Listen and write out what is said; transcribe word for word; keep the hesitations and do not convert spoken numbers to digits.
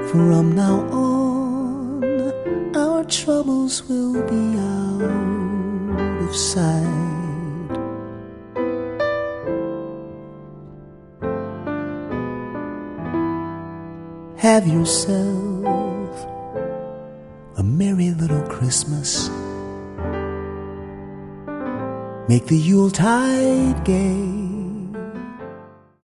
From now on, our troubles will be out of sight. Have yourself a merry little Christmas. Make the Yuletide gay.